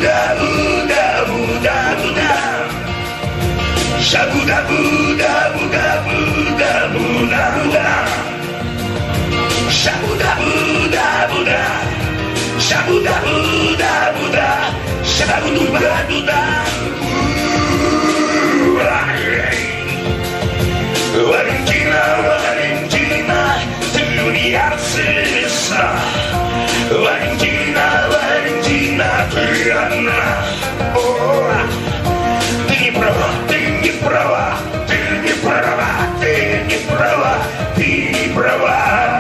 Shabu-dabu-dabu-dabu-da. Shabu-dabu-dabu-dabu-dabu-da-da. Shabu-dabu-dabu-da. Shabu-dabu-dabu-da. Shabu-dabu-da. Валентина, Валентина, ты ульяться весна. Валентина, Валентина, ты одна. О, ты не права, ты не права, ты не права, ты не права, ты не права.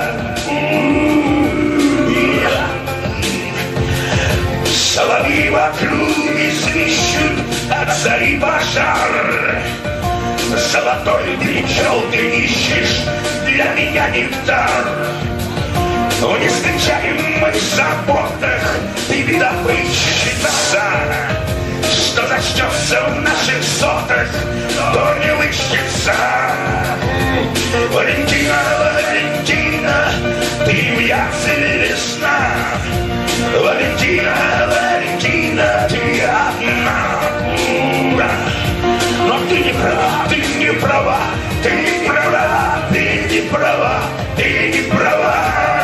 Соловьи вокруг свищут, от зари пожар. Золотой причал ты ищешь, для меня нектар. В нескончаемых заботах ты добытчица. Что зачтется в наших сотах, то не выщется. Валентина, Валентина, ты моя весна. Валентина, Валентина, ты одна. Но ты не права, ты не права, ты не права, ты не права, ты не права.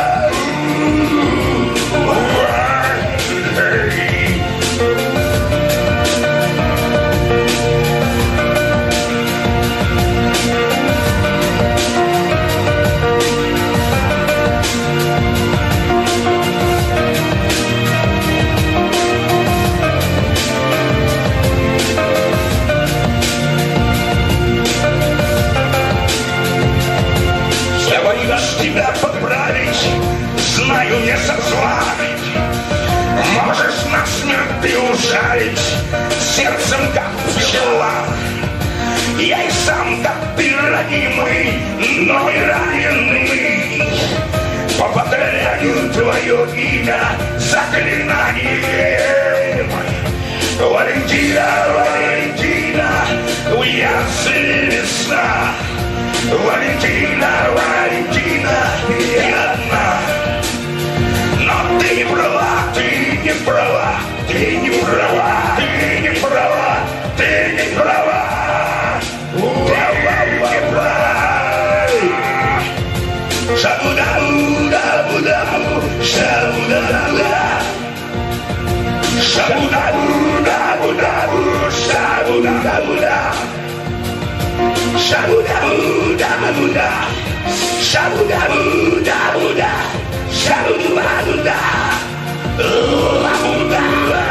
Тебя поправить, знаю, не со зла. Можешь насмерть ты ужалить, сердцем как пчела. Я и сам как ты ранимый, но и раненый. Повторяю твое имя заклинанием. Валентина, Валентина, уясы весна. Валентина, Валентина, ты одна. Но ты не права, ты не права, ты не права, ты не права, ты не права. Шабу-дабу-дабу-дабу, шабу-дабу-да. Шабу-дабу-дабу-дабу, шабу-дабу-да. Shabu-dabu-dabu-da, shabu-dabu-dabu-da, shabu-dabu-da, oh-dabu-da.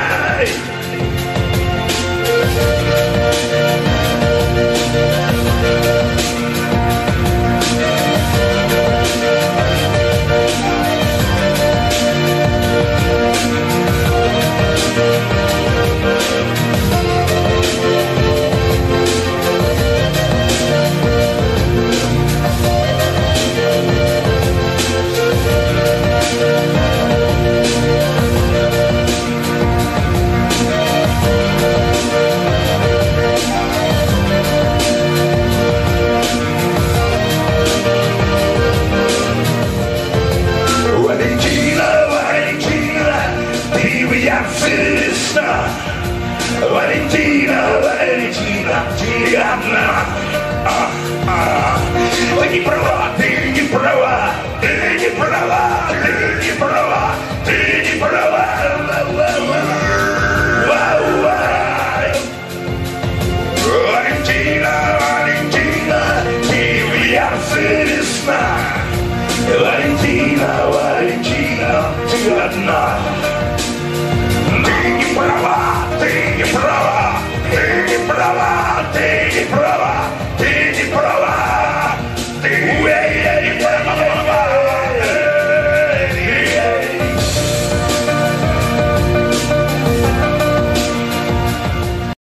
Валентина, Валентина, ты одна. Ты не права, ты не права, ты не права, ты не права, ты не права.